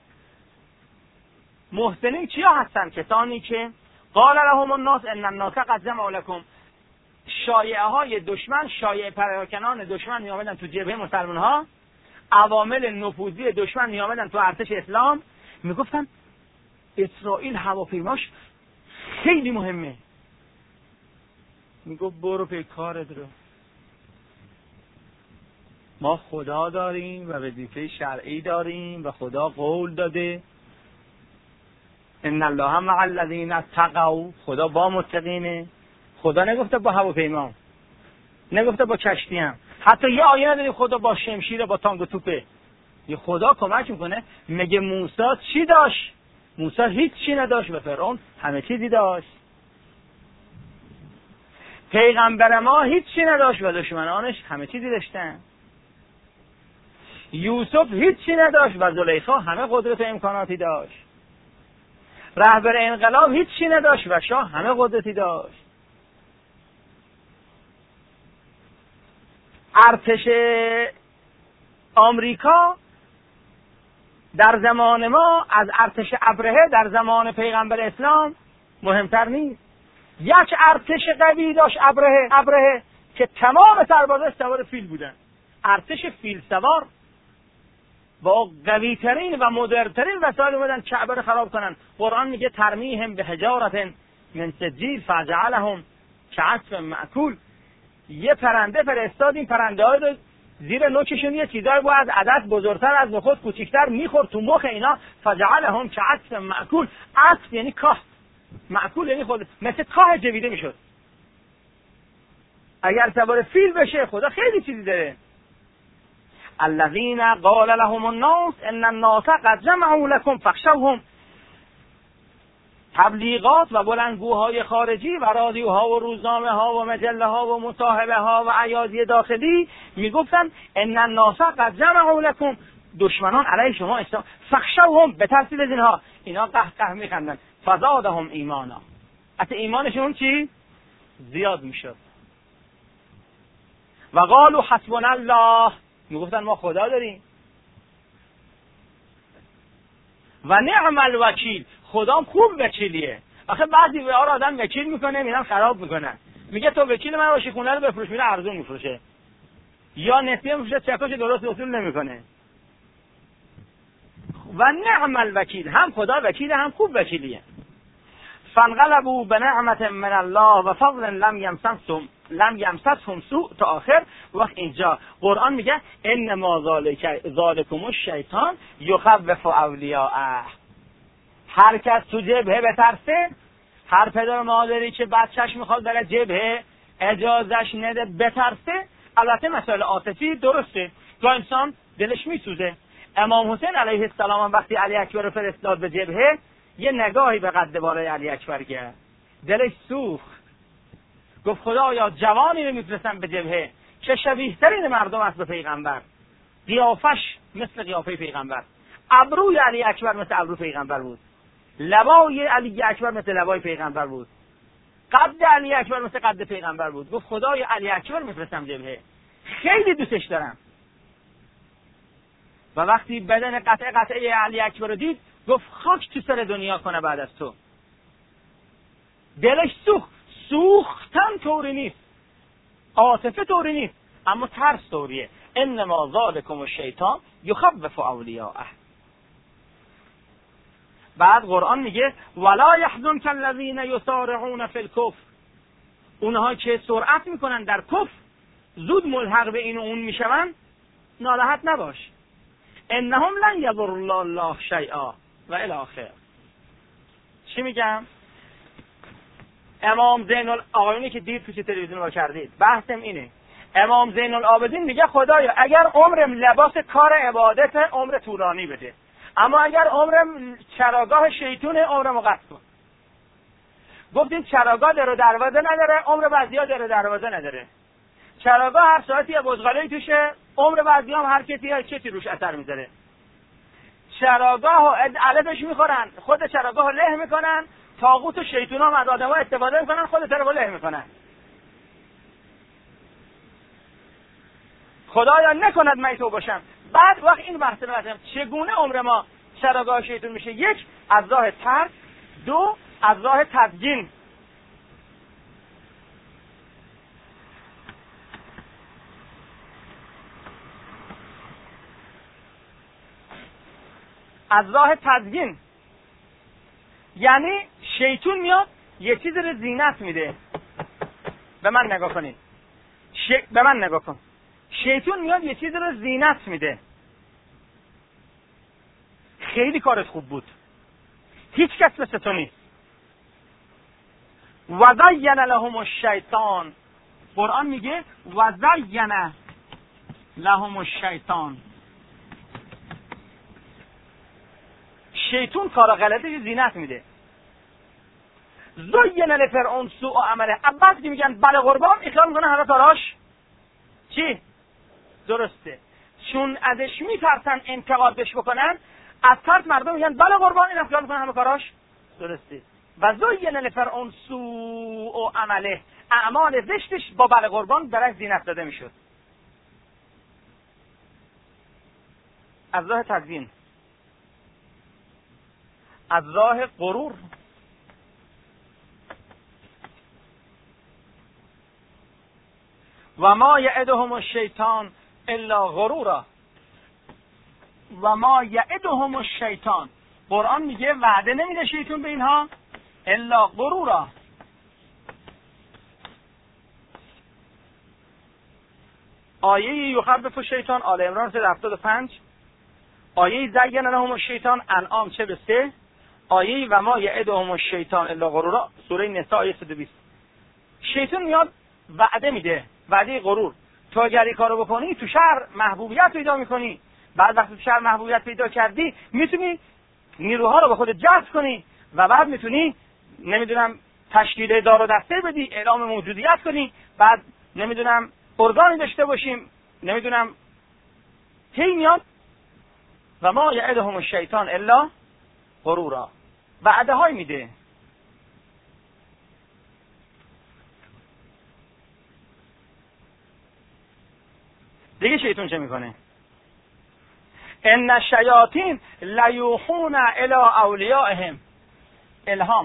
محسنین چیا هستن؟ کسانی که قال لهم الناس ان الناس قد جمعوا لكم، شایعه های دشمن، شایعه پراکنان دشمن میآمدن تو جبهه مسلمان ها، عوامل نفوذی دشمن میآمدن تو ارتش اسلام، میگفتن اسرائیل هواپیماش خیلی مهمه. میگفت برو پی کارت رو، ما خدا داریم و وظیفه شرعی داریم و خدا قول داده ان الله مع الذین اتقوا، خدا با متقینه. خدا نگفته با هواپیما، نگفته با کشتی، هم حتی یه آیه نداریم خدا با شمشیر با تانک و توپه. یه خدا کمک میکنه. میگه موسی چی داشت؟ موسی هیچ چی نداشت و فرعون همه چیزی داشت. پیغمبر ما هیچ چی نداشت و دشمنانش همه چیزی داشتن. یوسف هیچ چی نداشت و زلیخا همه قدرت و امکاناتی داشت. رهبر انقلاب هیچ چی نداشت و شاه همه قدرتی داشت. ارتش آمریکا در زمان ما از ارتش ابرهه در زمان پیغمبر اسلام مهمتر نیست. یک ارتش قوی داشت ابرهه که تمام سربازاش سوار فیل بودن. ارتش فیل سوار با قوی ترین و مدرن ترین وسایل اومدن کعبه رو خراب کنن. قرآن میگه ترمیهم به حجارة من سجیل فجعلهم کعصف مأکول. یه پرنده فرستادیم، پرنده های رو زیر نوکشون یه چیزایی بود از عدد بزرگتر از نخود کوچیکتر میخورد تو مخ اینا. فجعلهم کعصف مأکول. عصف یعنی کاه، مأکول یعنی خود مثل کاه جویده میشد. اگر سوار فیل بشه خدا خیلی چیزی داره. الذين قال لهم الناس ان الناس قد جمعوا لكم فاخشوهم. تبلیغات و بلندگوهای خارجی و رادیوها و روزنامه ها و مجله ها و مصاحبه ها و ایادی داخلی میگفتن ان الناس قد جمعوا لكم، دشمنان علیه شما اسلام، فاخشوهم، بترسید از اینها. اینا قهقه میخندن. فزادهم ایمانا، حتی ایمانشون چی؟ زیاد میشد. و قالوا حسبنا الله، میگفتن ما خدا داریم. و نعم الوکیل، خدا خوب وکیلیه. آخه بعضی به آدم وکیل میکنه میرن خراب میکنن. میگه تو وکیل من باشی خونه رو بفروش، میره ارزون میفروشه یا نسیه میفروشه، چکاش درست وصول نمیکنه. و نعم الوکیل، هم خدا وکیله هم خوب وکیلیه. فانقلبوا بنعمت من الله و فضل لم یمسسهم سوء تا آخر. وقت اینجا قرآن میگه انما ذالکم الشیطان یخوف اولیاءه. هر کس تو جبهه بترسه، هر پدر و مادری که بچهش میخواد بره جبهه اجازهش نده بترسه. البته مسائل عاطفی درسته، تو انسان دلش میسوزه. امام حسین علیه السلام وقتی علی اکبر رو فرستاد به جبهه یه نگاهی به قد بالای علی اکبر کرد، دلش سوخت. گفت خدایا جوانی رو میفرستم به جبهه که شبیه ترین مردم است به پیغمبر، قیافش مثل قیافه پیغمبر، ابروی علی اکبر مثل ابرو پیغمبر بود، لبای علی اکبر مثل لبای پیغمبر بود، قد علی اکبر مثل قد پیغمبر بود. گفت خدایا علی اکبر میفرستم جبهه، خیلی دوستش دارم. و وقتی بدن قطعه علی اکبر رو دید گفت خاک تو سر دنیا کنه بعد از تو. دلش سوختن طوری نیست، عاطفه طوری نیست، اما ترس طوریه. انما ذالکم الشیطان یخوف اولیاءه. بعد قرآن میگه ولا یحزنک الذین یسارعون فی الکفر، اونها که سرعت میکنن در کفر، زود ملحق به این و اون میشون، ناراحت نباش. انهم لن یضر الله شیئا و الی آخر. چی میگم؟ امام زین العابدین که دید تو تلویزیون رو کردید، بحثم اینه. امام زین العابدین میگه خدایا اگر عمرم لباس کار عبادت عمر طولانی بده، اما اگر عمرم چراگاه شیطون عمرمو قطع کن. گفتین چراگاه در و دروازه نداره، عمر بعضیا در و دروازه نداره. چراگاه هر ساعتی یه بزغاله توشه، عمر بعضیا هم هر کسی روش اثر میذاره. چراگاه علفش میخورن، خود چراگاه له میکنن، طاغوت و شیطان هم از آدم‌ها استفاده میکنن، خود طرفو له میکنن. خدایا نکند من تو باشم. بعد وقت این مرحله مثلا چگونه عمر ما چراگاه شیطان میشه؟ یک، از راه ترک، دو، از راه تدگین. از راه تدگین یعنی شیطان میاد یه چیز رو زینت میده. به من نگاه کنید، به من نگاه کن. شیطان میاد یه چیز رو زینت میده. خیلی کارت خوب بود، هیچ کس مثل تو نیست. و زین لهم الشیطان، قرآن میگه و زین لهم الشیطان، شیطان کار غلطی زینت میده. زین لفرعون سوء عمله، عباس که میگن بله قربان، اخلال میکنه همه کاراش چی؟ درسته. چون ازش میترسن انتقادش بکنن، از ترس مردم میگن بله قربان، این اخلال میکنه همه کاراش درسته. و زین لفرعون سوء عمله، اعمال زشتش با بله قربان برای زینت داده میشد. از راه تزیین، از راه غرور. و ما یعدهم الشیطان الا غرورا، و ما یعدهم الشیطان، قرآن میگه وعده نمیده شیطان به اینها الا غرورا. آیه یخوف الشیطان آل عمران 375، آیه زین لهم الشیطان انعام 43، آیه و ما یعدهم الشیطان الا غرورا سوره نساء آیه 120. شیطان میاد وعده میده، وعده غرور. تو اگر این کارو بکنی تو شهر محبوبیت پیدا میکنی، بعد وقتی تو شهر محبوبیت پیدا کردی میتونی نیروها رو به خودت جذب کنی و بعد میتونی نمیدونم تشکیل دار و دسته بدی، اعلام موجودیت کنی، بعد نمیدونم ارگانی داشته باشیم، نمیدونم. هی میاد و ما یعدهم الشیطان الا غرورا، وعده های میده. دیگه شیطان چه میکنه؟ ان الشیاطین لیوحون الی اولیائهم، الهام.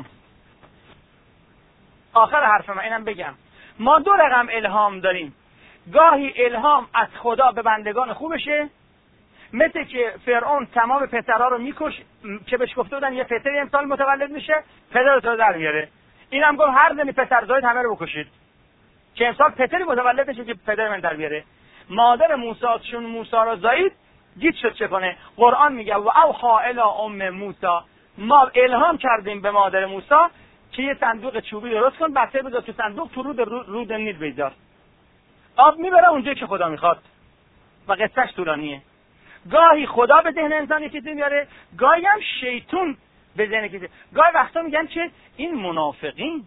آخر حرف من اینم بگم، ما دو رقم الهام داریم. گاهی الهام از خدا به بندگان خوبشه، مثل که فرعون تمام پسرها رو میکش که بهش گفته بودن یه پسری امسال متولد میشه، پدرت رو در میاره. اینم گفت هر زنی پسر زایید همه رو بکشید که امسال پسری متولد میشه که پدر من در بیاره. مادر موسی چون موسی رو زایید، گیج شد چه کنه؟ قرآن میگه و اوحی الی ام موسی، ما الهام کردیم به مادر موسی که یه صندوق چوبی درست کن، بچه بذار تو صندوق، تو رود نیل بذار، آب میبره اونجا که خدا میخواد. و قصهش طولانیه. گاهی خدا به ذهن انسان یه چیزی میاره، گاهی هم شیطون به ذهن کسی. گاهی وقتا میگن که این منافقین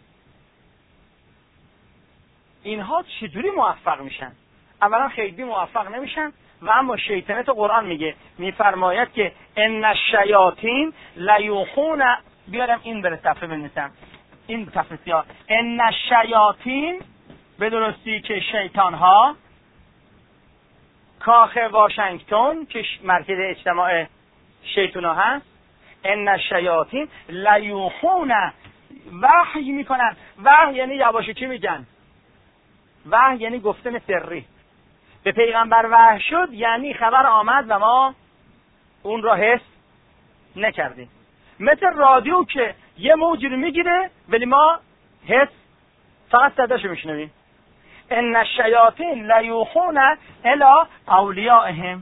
اینها چجوری موفق میشن؟ اولا خیلی موفق نمیشن و اما شیطنت قرآن میگه، میفرماید که ان الشیاطین لیوحون، بیارم این بره صفحه بنویسم، این صفحه سیاه، ان الشیاطین به درستی که شیطان ها، کاخ واشنگتن که مرکز اجتماع شیطان ها هست، ان الشیاطین لیوحون، وحی میکنن. وحی یعنی یواشکی میگن، وحی یعنی گفتن سری. به پیغمبر وحی شد یعنی خبر آمد و ما اون را حس نکردیم. مثل رادیو که یه موجی رو میگیره ولی ما حس فقط صداشو میشنویم. ان الشیاطین لیوحون الی اولیائهم،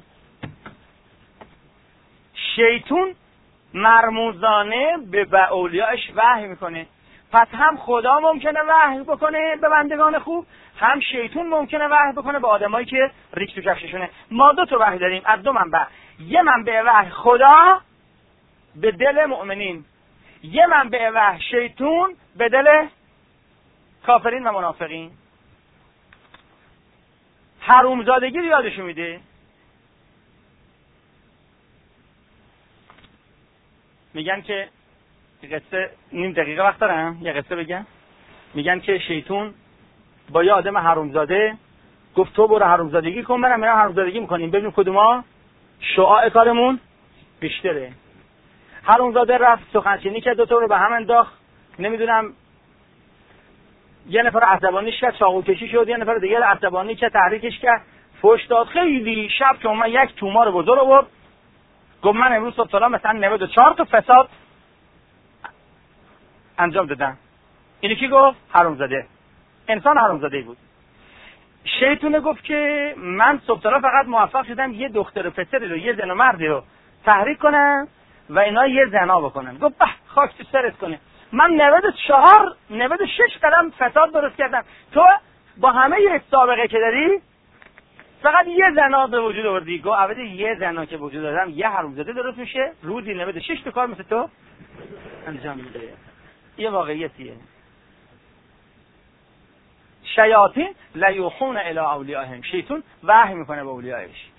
شیطون مرموزانه به اولیاءش وحی میکنه. پس هم خدا ممکنه وحی بکنه به بندگان خوب، هم شیطون ممکنه وحی بکنه به آدمایی که ریش تو کفششونه. ما دو تا وحی داریم از دو منبع، یه منبع وحی خدا به دل مؤمنین، یه منبع وحی شیطون به دل کافرین و منافقین. حرومزادگی رو یادشون میده. میگن که قصه، نیم دقیقه وقت دارم یه قصه بگم. میگن که شیطون با یه آدم حرومزاده گفت تو برو حرومزادگی کن، منم میرم حرومزادگی میکنیم، ببینیم کدوما شعاع کارمون بیشتره. حرومزاده رفت سخنچینی کرد، دو تا رو به هم انداخت، نمیدونم یه نفر عصبانیش کرد، چاقو کشی شد، یه نفر دیگه عصبانی کرد، تحریکش کرد، فحش داد. خیلی شب که من یک تومار بزرگ آورد، گفت من امروز صبح سلام مثلا 94 تا فساد انجام دادم. اینی کی گفت؟ حرومزاده. انسان حرومزاده بود. شیطون گفت که من صبح سلام فقط موفق شدم یه دختر و پسری رو، یه زن و مردی رو تحریک کنم و اینا یه زنا بکنن. گفت به خاک تو سرت کنه، من 96 قدم فساد درست کردم، تو با همه یه سابقه که داری فقط یه زنا به وجود آوردی. گفت البته یه زنا که وجود دادم یه حرومزاده درست میشه، روزی 96 تا کار مثل تو انجام میده. یه واقعیتیه. شیاطین لیوحون الی اولیائهم، شیطان وحی میکنه به اولیایش.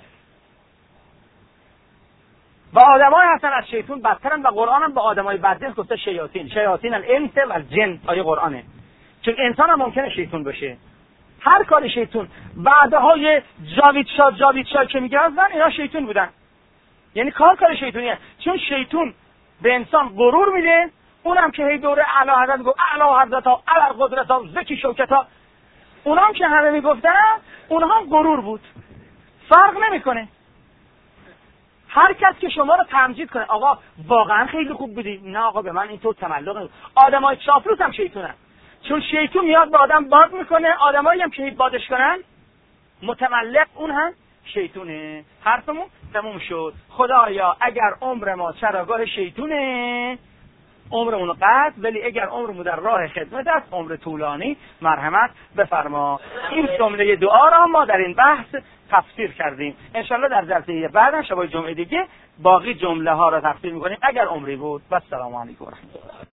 و آدمای هستن از شیطان بدترن و قرآن هم به آدمای بدتر گفته شیاطین الانس و الجن. آیه قرآنه. چون انسان هم ممکنه شیطان باشه. هر کاری شیطان. بعدهای جاوید شاه که میگن اینا شیطان بودن. یعنی کار شیطانیه. چون شیطان به انسان غرور میده، اونم که هی دوره اعلی حضرت گفت اعلی حضرت ها، اعلی قدرت ها، ذکی شوکت ها، اونام که همه میگفتن اونها هم غرور بود. فرق نمیکنه. هر کس که شما رو تمجید کنه آقا واقعا خیلی خوب بودی، نه آقا به من اینطور تملق نمی. آدمای چاپلوس هم شیطونن، چون شیطون میاد به آدم باد میکنه، آدمایی هم که بادش کنن متملق اون هم شیطونه. حرفمون تموم شد. خدایا اگر عمر ما چراگاه شیطونه عمرمون قطع، ولی اگر عمرمون در راه خدمت است عمر طولانی مرحمت بفرما. این جمله دعا را ما در این بحث تفسیر کردیم. انشالله در جلسه بعد شبای جمعه دیگه باقی جمله ها را تفسیر میکنیم اگر عمری بود. و السلام علیکم و رحمت الله.